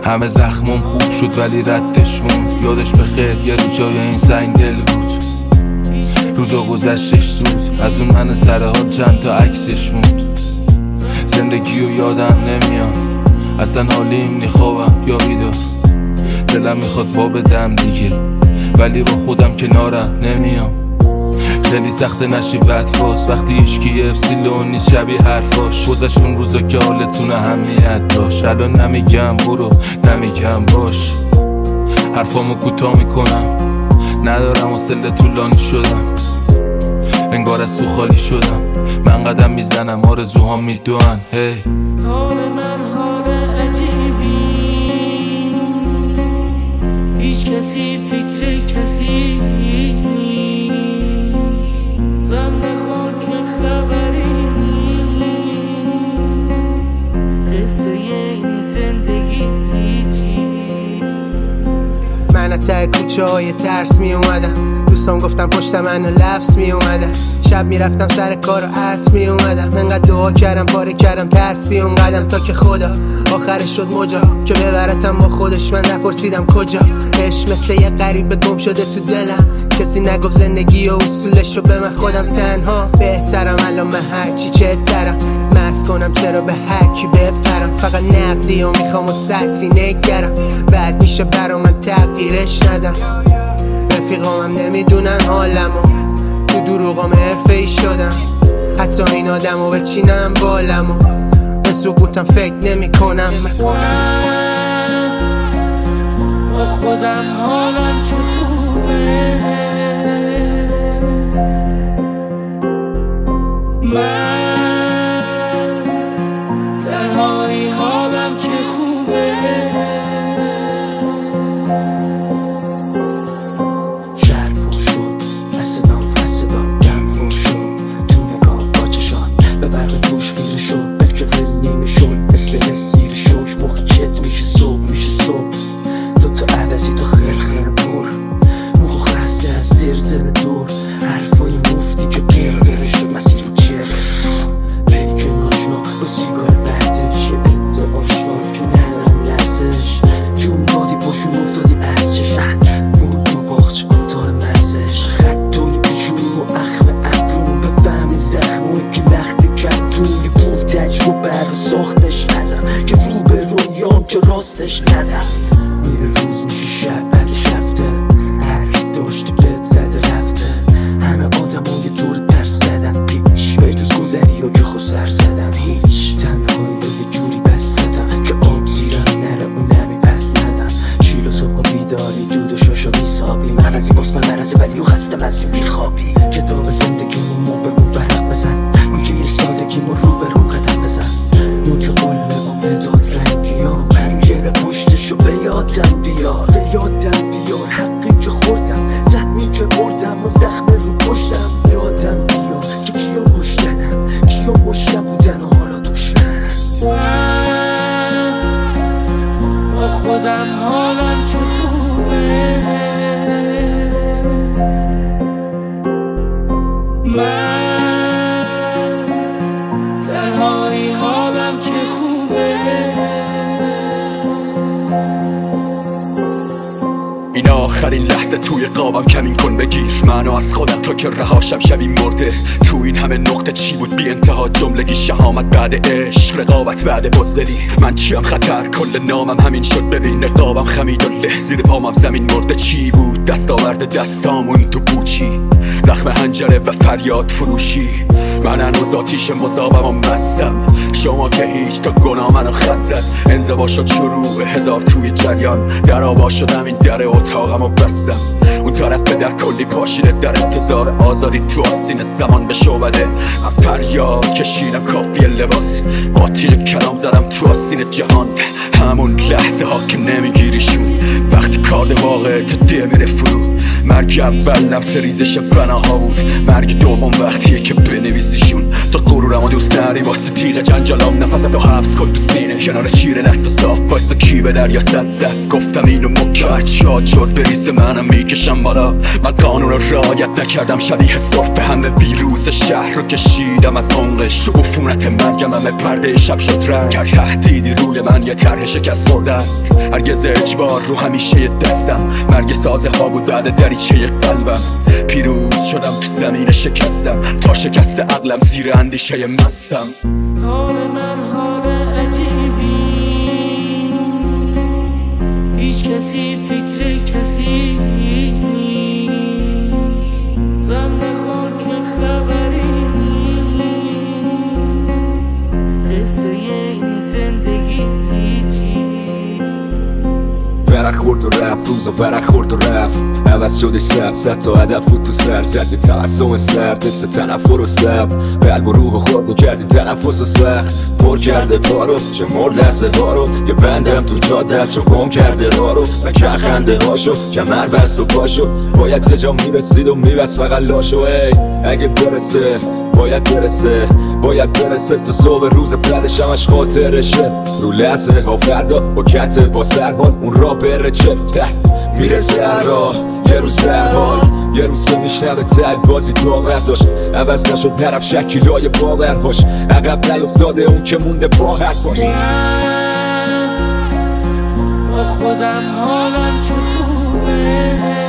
همه زخمم خوب شد ولی ردش موند. یادش بخیر یه رو جای این سنگ دل بود. روزا گذشتش زود از اون من سر حال چند تا عکسش موند. زندگیو یادم نمیاد اصلا، حالیم نی خوابم یا بیدار. دلم میخواد وا بدم دیگه ولی با خودم کنارم نمیام. خیلی سخت نشی بدفاس وقتی ایشکی اپسیلون نیست شبیه حرفاش. گذشت اون روزا که حالتون اهمیت داشت. الان نمیگم برو نمیگم باش، حرفامو کوتاه میکنم. ندارم حوصله طولانی شدم، انگار از تو خالی شدم. من قدم میزنم آرزوهام میدوان. هی حال من حال عجیبی، هیچ کسی فکر کسی نیست. غم نخور که خبری نیست، قصه این زندگی هیچی. من از ته کوچه های ترس می اومدم، دوستان گفتم پشت منو لفظ می اومدم. شب میرفتم سر کار و عصر می اومدم. انقدر دعا کردم پاره کردم تسبیح اون قدم تا که خدا آخرش شد مجا که ببرتم با خودش. من نپرسیدم کجا. عشق مثل یه غریبه گم شده تو دلم، کسی نگفت زندگی و اصولش رو به من خودم تنها بهترم. الان من هرچی چهترم مست کنم چرا به هرکی بپرم. فقط نقدی و میخوام و سطحی نگرم، بعد میشه برا من تغییرش ندم. رفیقامم نمیدونن حالمو، تو دروغام حرفه‌ای شدم. حتی این آدمو بچینم بالمو، به سکوتم فکر نمی کنم. با خودم حالم چه خوبه، من تنهایی حالم چه خوبه. ساختش نزم که رو به رویام که راستش ندم. میره روز میشه شب بعدش رفته، هرکی داشتی بهت زده رفته. همه آدم یه طور ترس زدن، پیش بجز گذری ها که خود سر زدن. هیچ تنهایی یه جوری بس دادم که آب زیرم نره اون نمی پس ندم. چیل و صبح بیداری دود و شاشا بیسابی، من از این باز من نرزه ولی و خستم از این بیخوابی. کتاب زندگی مو به مو برق بزن، اون که یه سادگی مو رو به رو قدم بزن. اون که قله آمداد رنگی ها پنجره پشتشو به یادم بیار، به یادم بیار. حقی که خوردم، زخمی که بردم و زخم رو پشتم. یادم بیار که کیا پشتنم، کیا پشتم بودن و حالا دشمنم. با خودم حالم چه خوبه، من تنهایی حالم چه خوبه. این آخرین لحظه توی قابم کمین کن بگیر منو از خودم تا که رهاشم شبی مرده. تو این همه نقطه چی بود بی انتها جملگی، شهامت بعد عشق، رقابت بعد بزدلی. من چیم خطر کل نامم همین شد ببین. نقابم خمید و له زیر پامم زمین مرده. چی بود دستاورد دستامون تو پوچی، زخم هنجره و فریاد فروشی. من هنوز آتیش مذابم و مستم، شما که هیچ تا گناه منو خط زد. انزوا شد شروع هزار توی جریان، در آوا شدم این در اتاقم و بستم. اون طرف به در کلی پاشیده در انتظار آزادی، تو آستین زمان به شعبده. من فریاد کشیدم کافی لباس، با تیر کلام زدم تو آستین جهان. همون لحظه ها که نمیگیریشون، وقتی کارد واقع تو ده میره فرو. مرگ اول نفس ریزش بناها بود، مرگ دوم وقتیه که بنویسیشون. تا غرورمو دوست نداری واسه تیغ جنجالام نفستو حبس کن تو سینه کنار چیره دست و صاف بایستا کی به دریا صد زد گفتم اینو مکرد شاد شد بریز منم میکشم بالا من قانون رو رعایت نکردم شبیه صرف همه ویروس شهر رو کشیدم از عمقش تو عفونت مرگم همه پرده شب شد رنگ کرد تهدیدی روی من یه طرح شکست خورده است هرگز اجبار رو همیشه دستم مرگ سازه ها بود بعد دریچه قلبم پیروز شدم تو زمین شکستم تا شکست عقلم زیر اندیشه مستم حال من حال عجیبی هیچ کسی فکر کسی نیست غم نخور که خبری نیست قصه این زندگی ورق خورد و رفت روزا ورق خورد و رفت عوض شده شب صد تا هدف بود تو سر زد یه تعصم سرد حس تنفر و سب قلب و روح و خود میکردی تنفس و سخت پر کرده پارو چه مرد لحظه هارو یه بندم تو جاده است چون گم کرده رارو و خنده هاشو کمر بست و پاشو باید به جا میرسید و میبست فقط لاشو ای اگه برسه باید برسه تو صبح روز بعدش همش خاطرشه رو لحظه ها فردا با کته با سرحال اون را بره چفت میرسه هر راه یه روز در حال یه روز که میشنوه تل بازی داور داشت عوض نشد نرف شکیلای باورهاش عقب نیفتاده اون که مونده با حرفاش با خودم حالم چه خوبه